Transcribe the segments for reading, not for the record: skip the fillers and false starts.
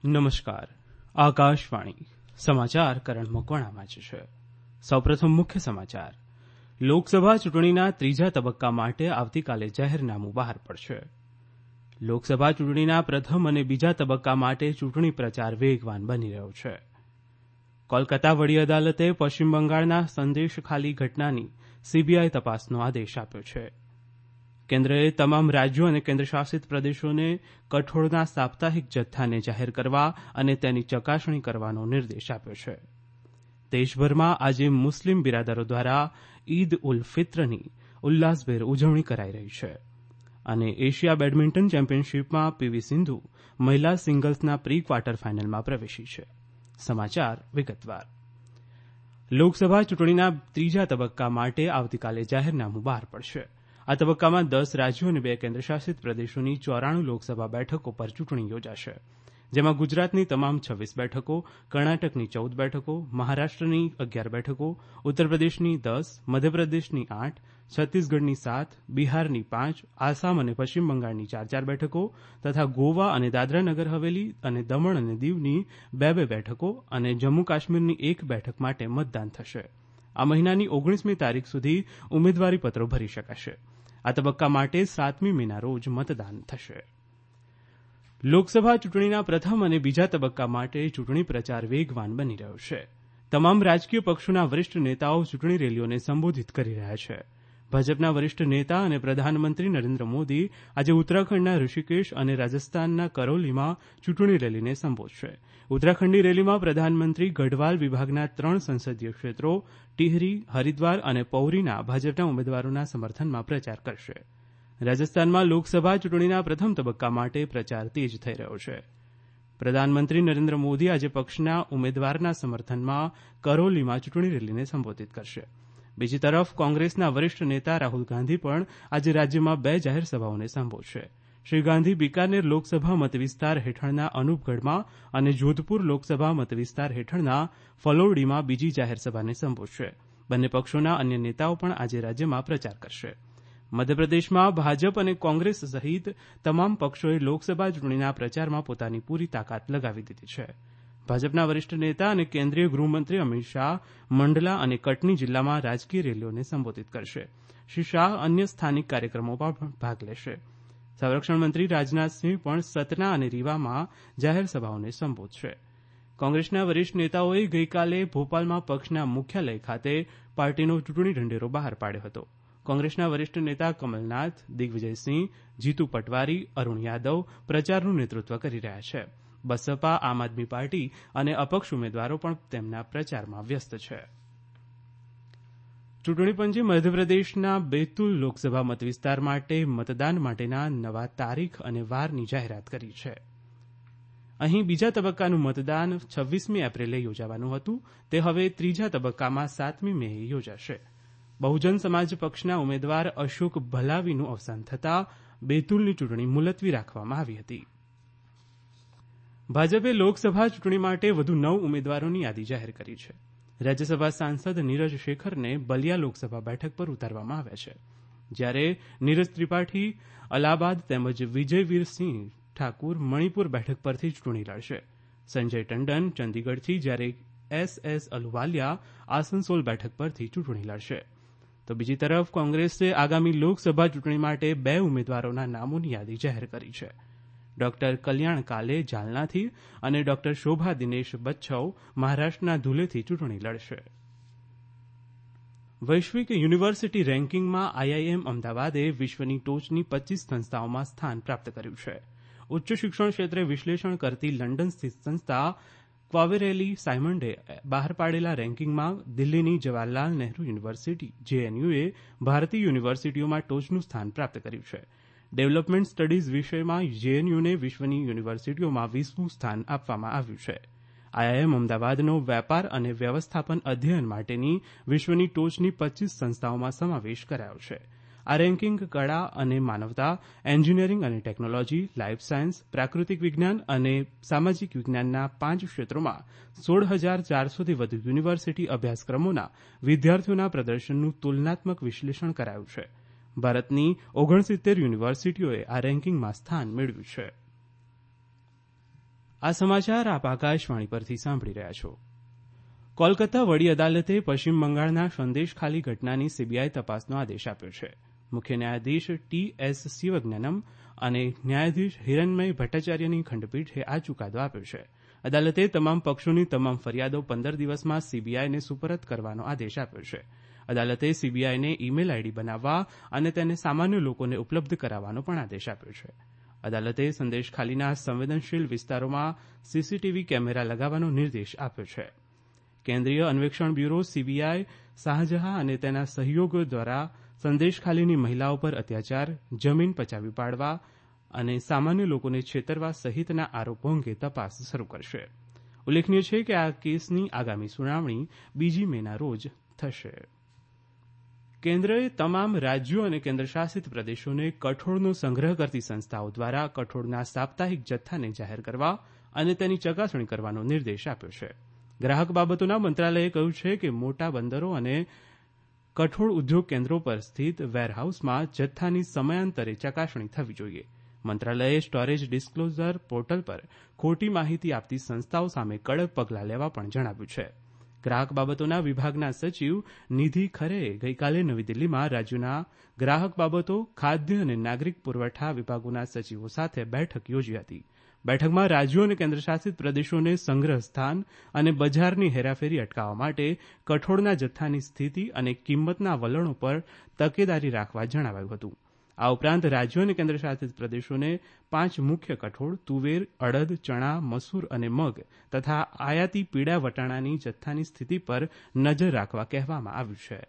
નમસ્કાર. આકાશવાણી સમાચાર કરણ મકવાણા વાંચે છે. સૌપ્રથમ મુખ્ય સમાચાર. લોકસભા ચૂંટણીના ત્રીજા તબક્કા માટે આવતીકાલે જાહેરનામું બહાર પડશે. લોકસભા ચૂંટણીના પ્રથમ અને બીજા તબક્કા માટે ચૂંટણી પ્રચાર વેગવાન બની રહ્યો છે. કોલકાતા વડી અદાલતે પશ્ચિમ બંગાળના સંદેશખાલી ઘટનાની સીબીઆઈ તપાસનો આદેશ આપ્યો છે. કેન્દ્રએ તમામ રાજ્યો અને કેન્દ્રશાસિત પ્રદેશોને કઠોળના સાપ્તાહિક જથ્થાને જાહેર કરવા અને તેની ચકાસણી કરવાનો નિર્દેશ આપ્યો છે. દેશભરમાં આજે મુસ્લિમ બિરાદરો દ્વારા ઈદ ઉલ ફિત્રની ઉલ્લાસભેર ઉજવણી કરાઈ રહી છે. અને એશિયા બેડમિન્ટન ચેમ્પિયનશીપમાં પીવી સિંધુ મહિલા સિંગલ્સના પ્રી ક્વાર્ટર ફાઇનલમાં પ્રવેશી છે. સમાચાર વિગતવાર. લોકસભા ચૂંટણીના ત્રીજા તબક્કા માટે આવતીકાલે જાહેરનામું બહાર પડશે. આ તબક્કામાં 10 રાજ્યો અને 2 કેન્દ્રશાસિત પ્રદેશોની 94 લોકસભા બેઠકો પર ચૂંટણી યોજાશે. જેમાં ગુજરાતની તમામ 26 બેઠકો, કર્ણાટકની 14 બેઠકો, મહારાષ્ટ્રની 11 બેઠકો, ઉત્તરપ્રદેશની 10, મધ્યપ્રદેશની 8, છત્તીસગઢની 7, બિહારની 5, આસામ અને પશ્ચિમ બંગાળની 4 બેઠકો તથા ગોવા અને દાદરા નગર હવેલી અને દમણ અને દીવની 2 બેઠકો અને જમ્મુ કાશ્મીરની 1 બેઠક માટે મતદાન થશે. આ મહિનાની 19મી તારીખ સુધી ઉમેદવારી પત્રો ભરી શકાશે. આ તબક્કા માટે 7મી મેના રોજ મતદાન થશે. લોકસભા ચૂંટણીના પ્રથમ અને બીજા તબક્કા માટે ચૂંટણી પ્રચાર વેગવાન બની રહ્યો છે. તમામ રાજકીય પક્ષોના વરિષ્ઠ નેતાઓ ચૂંટણી રેલીઓને સંબોધિત કરી રહ્યા છે. ભાજપના વરિષ્ઠ નેતા અને પ્રધાનમંત્રી નરેન્દ્ર મોદી આજે ઉત્તરાખંડના ઋષિકેશ અને રાજસ્થાનના કરૌલીમાં ચૂંટણી રેલીને સંબોધશે. ઉત્તરાખંડની રેલીમાં પ્રધાનમંત્રી ગઢવાલ વિભાગના 3 સંસદીય ક્ષેત્રો ટિહરી, હરિદ્વાર અને પૌરીના ભાજપના ઉમેદવારોના સમર્થનમાં પ્રચાર કરશે. રાજસ્થાનમાં લોકસભા ચૂંટણીના પ્રથમ તબક્કા માટે પ્રચાર તેજ થઈ રહ્યો છે. પ્રધાનમંત્રી નરેન્દ્ર મોદી આજે પક્ષના ઉમેદવારના સમર્થનમાં કરૌલીમાં ચૂંટણી રેલીને સંબોધિત કરશે. બીજી તરફ કોંગ્રેસના વરિષ્ઠ નેતા રાહુલ ગાંધી પણ આજે રાજ્યમાં 2 જાહેર સભાઓને સંબોધશે. શ્રી ગાંધી બિકાનેર લોકસભા મતવિસ્તાર હેઠળના અનુપગઢમાં અને જોધપુર લોકસભા મતવિસ્તાર હેઠળના ફલોરડીમાં બીજી જાહેર સભાને સંબોધશે. બંને પક્ષોના અન્ય નેતાઓ પણ આજે રાજ્યમાં પ્રચાર કરશે. મધ્યપ્રદેશમાં ભાજપ અને કોંગ્રેસ સહિત તમામ પક્ષોએ લોકસભા ચૂંટણીના પ્રચારમાં પોતાની પૂરી તાકાત લગાવી દીધી છે. ભાજપના વરિષ્ઠ નેતા અને કેન્દ્રીય ગૃહમંત્રી અમિત શાહ મંડલા અને કટની જિલ્લામાં રાજકીય રેલીઓને સંબોધિત કરશે. શ્રી શાહ અન્ય સ્થાનિક કાર્યક્રમોમાં પણ ભાગ લેશે. સંરક્ષણ મંત્રી રાજનાથસિંહ પણ સતના અને રીવામાં જાહેર સભાઓને સંબોધશે. કોંગ્રેસના વરિષ્ઠ નેતાઓએ ગઈકાલે ભોપાલમાં પક્ષના મુખ્યાલય ખાતે પાર્ટીનો ચૂંટણી ઢંઢેરો બહાર પાડ્યો હતો. કોંગ્રેસના વરિષ્ઠ નેતા કમલનાથ, દિગ્વિજયસિંહ, જીતુ પટવારી, અરુણ યાદવ પ્રચારનું નેતૃત્વ કરી રહ્યા છે. બસપા, આમ આદમી પાર્ટી અને અપક્ષ ઉમેદવારો પણ તેમના પ્રચારમાં વ્યસ્ત છે. ચૂંટણી પંચે મધ્યપ્રદેશના બેતુલ લોકસભા મતવિસ્તાર માટે મતદાન માટેના નવા તારીખ અને વારની જાહેરાત કરી છે. અહીં બીજા તબક્કાનું મતદાન 26મી એપ્રિલે યોજાવાનું હતું. તે હવે ત્રીજા તબક્કામાં 7મી મેએ યોજાશે. બહુજન સમાજ પક્ષના ઉમેદવાર અશોક ભલાવીનું અવસાન થતાં બેતુલની ચૂંટણી મુલતવી રાખવામાં આવી હતી. ભાજપે લોકસભા ચૂંટણી માટે વધુ 9 ઉમેદવારોની યાદી જાહેર કરી છે. રાજ્યસભા સાંસદ નીરજ શેખરને બલિયા લોકસભા બેઠક પર ઉતારવામાં આવ્યા છે. જ્યારે નીરજ ત્રિપાઠી અલાહાબાદ તેમજ વિજયવીરસિંહ ઠાકુર મણિપુર બેઠક પરથી ચૂંટણી લડશે. સંજય ટંડન ચંદીગઢથી, જ્યારે એસ અલુવાલિયા આસનસોલ બેઠક પરથી ચૂંટણી લડશે. તો બીજી તરફ કોંગ્રેસે આગામી લોકસભા ચૂંટણી માટે 2 ઉમેદવારોના નામોની યાદી જાહેર કરી છે. ડોક્ટર કલ્યાણ કાલે જાલનાથી અને ડોક્ટર શોભા દિનેશ બચ્છૌ મહારાષ્ટ્રના ધુલેથી ચૂંટણી લડશે. વૈશ્વિક યુનિવર્સિટી રેન્કિંગમાં આઈઆઈએમ અમદાવાદે વિશ્વની ટોચની 25 સંસ્થાઓમાં સ્થાન પ્રાપ્ત કર્યું છે. ઉચ્ચ શિક્ષણ ક્ષેત્રે વિશ્લેષણ કરતી લંડન સ્થિત સંસ્થા ક્વાવેરેલી સાયમન્ડે બહાર પાડેલા રેન્કિંગમાં દિલ્હીની જવાહરલાલ નહેરુ યુનિવર્સિટી જેએનયુએ ભારતીય યુનિવર્સિટીઓમાં ટોચનું સ્થાન પ્રાપ્ત કર્યું છે. ડેવલપમેન્ટ સ્ટડીઝ વિષયમાં જેએનયુને વિશ્વની યુનિવર્સિટીઓમાં 20મું સ્થાન આપવામાં આવ્યું છે. આઈઆઈએમ અમદાવાદનો વેપાર અને વ્યવસ્થાપન અધ્યયન માટેની વિશ્વની ટોચની 25 સંસ્થાઓમાં સમાવેશ કરાયો છે. આ રેન્કિંગ કળા અને માનવતા, એન્જિનિયરિંગ અને ટેકનોલોજી, લાઈફ સાયન્સ, પ્રાકૃતિક વિજ્ઞાન અને સામાજિક વિજ્ઞાનના 5 ક્ષેત્રોમાં 16,400થી વધુ યુનિવર્સિટી અભ્યાસક્રમોના વિદ્યાર્થીઓના પ્રદર્શનનું તુલનાત્મક વિશ્લેષણ કરાયું છે. ભારતની 69 યુનિવર્સિટીઓએ આ રેન્કિંગમાં સ્થાન મેળવ્યું છે. આ સમાચાર આપ આકાશવાણી પરથી સાંભળી રહ્યા છો. કોલકાતા વડી અદાલતે પશ્ચિમ બંગાળના સંદેશખાલી ઘટનાની સીબીઆઈ તપાસનો આદેશ આપ્યો છે. મુખ્ય ન્યાયાધીશ ટી.એસ. શિવજ્ઞાનમ અને ન્યાયાધીશ હિરણમય ભટ્ટાચાર્યની ખંડપીઠે આ ચુકાદો આપ્યો છે. અદાલતે તમામ પક્ષોની તમામ ફરિયાદો 15 દિવસમાં સીબીઆઈને સુપરત કરવાનો આદેશ આપ્યો છે. અદાલતે સીબીઆઈને ઈમેલ આઈડી બનાવવા અને તેને સામાન્ય લોકોને ઉપલબ્ધ કરાવવાનો પણ આદેશ આપ્યો છે. અદાલતે સંદેશખાલીના સંવેદનશીલ વિસ્તારોમાં સીસીટીવી કેમેરા લગાવવાનો નિર્દેશ આપ્યો છે. કેન્દ્રીય અન્વેષણ બ્યુરો સીબીઆઈ શાહજહાં અને તેના સહયોગીઓ દ્વારા સંદેશખાલીની મહિલાઓ પર અત્યાચાર, જમીન પચાવી પાડવા અને સામાન્ય લોકોને છેતરવા સહિતના આરોપો અંગે તપાસ શરૂ કરશે. ઉલ્લેખનીય છે કે આ કેસની આગામી સુનાવણી 2 મેના રોજ થશે. કેન્દ્રએ તમામ રાજ્યો અને કેન્દ્રશાસિત પ્રદેશોને કઠોળનો સંગ્રહ કરતી સંસ્થાઓ દ્વારા કઠોળના સાપ્તાહિક જથ્થાને જાહેર કરવા અને તેની ચકાસણી કરવાનો નિર્દેશ આપ્યો છે. ગ્રાહક બાબતોના મંત્રાલયે કહ્યું છે કે મોટા બંદરો અને કઠોળ ઉદ્યોગ કેન્દ્રો પર સ્થિત વેરહાઉસમાં જથ્થાની સમયાંતરે ચકાસણી થવી જોઈએ. મંત્રાલયે સ્ટોરેજ ડિસ્ક્લોઝર પોર્ટલ પર ખોટી માહિતી આપતી સંસ્થાઓ સામે કડક પગલાં લેવા પણ જણાવ્યું છે. ગ્રાહક બાબતોના વિભાગના સચિવ નિધિ ખરેએ ગઈકાલે નવી દિલ્હીમાં રાજ્યોના ગ્રાહક બાબતો, ખાદ્ય અને નાગરિક પુરવઠા વિભાગોના સચિવો સાથે બેઠક યોજી હતી. બેઠકમાં રાજ્યો અને કેન્દ્રશાસિત પ્રદેશોને સંગ્રહ સ્થાન અને બજારની હેરાફેરી અટકાવવા માટે કઠોળના જથ્થાની સ્થિતિ અને કિંમતના વલણો પર તકેદારી રાખવા જણાવાયું હતું. આ ઉપરાંત રાજ્યો અને કેન્દ્રશાસિત પ્રદેશોને 5 મુખ્ય કઠોળ, તુવેર, અડદ, ચણા, મસૂર અને મગ તથા આયાતી પીળા વટાણાની જથ્થાની સ્થિતિ પર નજર રાખવા કહેવામાં આવ્યું છે.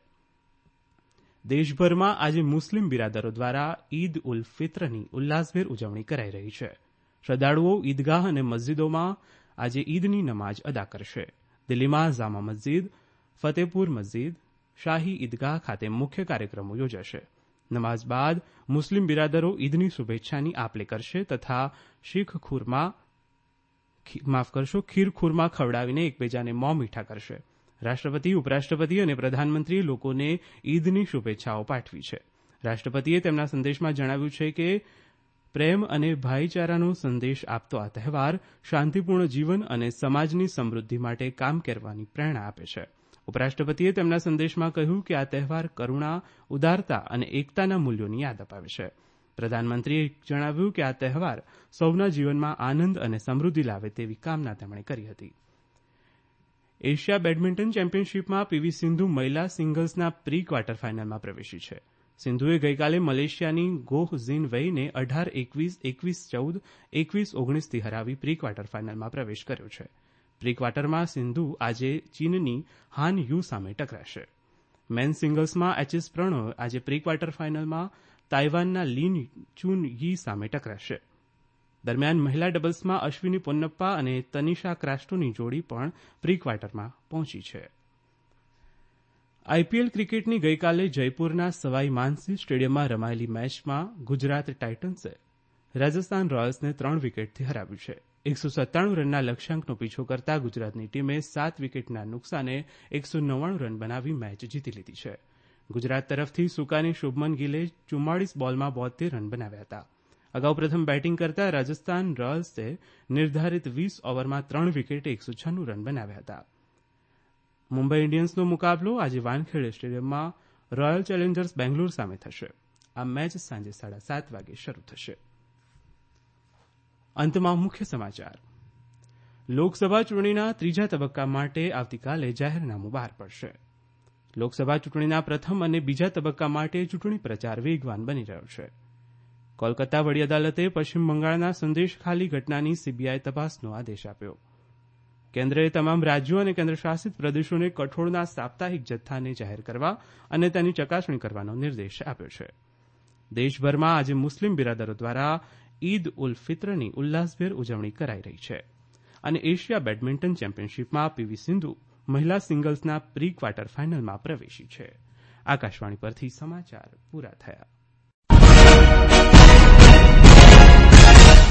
દેશભરમાં આજે મુસ્લિમ બિરાદરો દ્વારા ઈદ ઉલ ફિત્રની ઉલ્લાસભેર ઉજવણી કરાઈ રહી છે. શ્રદ્ધાળુઓ ઈદગાહ અને મસ્જિદોમાં આજે ઈદની નમાજ અદા કરશે. દિલ્હીમાં જામા મસ્જિદ, ફતેપુર મસ્જિદ, શાહી ઈદગાહ ખાતે મુખ્ય કાર્યક્રમો યોજાશે. નમાઝ બાદ મુસ્લિમ બિરાદરો ઈદની શુભેચ્છાની આપ-લે કરશે તથા ખીર ખુરમા ખવડાવીને એકબીજાને મોં મીઠા કરશે. રાષ્ટ્રપતિ, ઉપરાષ્ટ્રપતિ અને પ્રધાનમંત્રીએ લોકોને ઈદની શુભેચ્છાઓ પાઠવી છે. રાષ્ટ્રપતિએ તેમના સંદેશમાં જણાવ્યું છે કે પ્રેમ અને ભાઈચારાનો સંદેશ આપતો આ તહેવાર શાંતિપૂર્ણ જીવન અને સમાજની સમૃદ્ધિ માટે કામ કરવાની પ્રેરણા આપે છે. ઉપરાષ્ટ્રપતિએ તેમના સંદેશમાં કહ્યું કે આ તહેવાર કરુણા, ઉદારતા અને એકતાના મૂલ્યોની યાદ અપાવે છે. પ્રધાનમંત્રીએ જણાવ્યું કે આ તહેવાર સૌના જીવનમાં આનંદ અને સમૃદ્ધિ લાવે તેવી કામના તેમણે કરી હતી. એશિયા બેડમિન્ટન ચેમ્પિયનશિપમાં પીવી સિંધુ મહિલા સિંગલ્સના પ્રી ક્વાર્ટર ફાઇનલમાં પ્રવેશી છે. સિંધુએ ગઈકાલે મલેશિયાની ગોહ ઝીન વેઈને 18-21, 21-14, 21-19થી હરાવી પ્રી ક્વાર્ટર ફાઇનલમાં પ્રવેશ કર્યો છે. પ્રી ક્વાર્ટરમાં સિંધુ આજે ચીનની હાન યુ સામે ટકરાશે. મેન સિંગલ્સમાં એચએસ પ્રણોય આજે પ્રી ક્વાર્ટર ફાઇનલમાં તાઇવાનના લીન ચુન યી સામે ટકરાશે. દરમિયાન મહિલા ડબલ્સમાં અશ્વિની પોન્નપ્પા અને તનિષા ક્રાસ્ટોની જોડી પણ પ્રી ક્વાર્ટરમાં પહોંચી છે. આઈપીએલ ક્રિકેટની ગઈકાલે જયપુરના સવાઈ માનસિંહ સ્ટેડિયમમાં રમાયેલી મેચમાં ગુજરાત ટાઇટન્સે રાજસ્થાન રોયલ્સને 3 વિકેટથી હરાવ્યું છે. 197 રનના લક્ષ્યાંકનો પીછો કરતા ગુજરાતની ટીમે 7 વિકેટના નુકસાને 199 રન બનાવી મેચ જીતી લીધી છે. ગુજરાત તરફથી સુકાની શુભમન ગિલે 44 બોલમાં 72 રન બનાવ્યા હતા. અગાઉ પ્રથમ બેટિંગ કરતા રાજસ્થાન રોયલ્સે નિર્ધારિત 20 ઓવરમાં 3 વિકેટે 196 રન બનાવ્યા હતા. મુંબઈ ઇન્ડિયન્સનો મુકાબલો આજે વાનખેડે સ્ટેડિયમમાં રોયલ ચેલેન્જર્સ બેંગ્લોર સામે થશે. આ મેચ સાંજે 7:30 વાગે શરૂ થશે. અંતમાં મુખ્ય સમાચાર. લોકસભા ચૂંટણીના ત્રીજા તબક્કા માટે આવતીકાલે જાહેરનામું બહાર પડશે. લોકસભા ચૂંટણીના પ્રથમ અને બીજા તબક્કા માટે ચૂંટણી પ્રચાર વેગવાન બની રહ્યો છે. કોલકાતા વડી અદાલતે પશ્ચિમ બંગાળના સંદેશખાલી ઘટનાની સીબીઆઈ તપાસનો આદેશ આપ્યો. કેન્દ્રએ તમામ રાજ્યો અને કેન્દ્રશાસિત પ્રદેશોને કઠોળના સાપ્તાહિક જથ્થાને જાહેર કરવા અને તેની ચકાસણી કરવાનો નિર્દેશ આપ્યો છે. દેશભરમાં આજે મુસ્લિમ બિરાદરો દ્વારા ઈદ ઉલ ફિત્રની ઉલ્લાસભેર ઉજવણી કરાઈ રહી છે. અને એશિયા બેડમિન્ટન ચેમ્પિયનશિપમાં પીવી સિંધુ મહિલા સિંગલ્સના પ્રી ક્વાર્ટર ફાઇનલમાં પ્રવેશી છે. આકાશવાણી પરથી સમાચાર પૂરા થયા.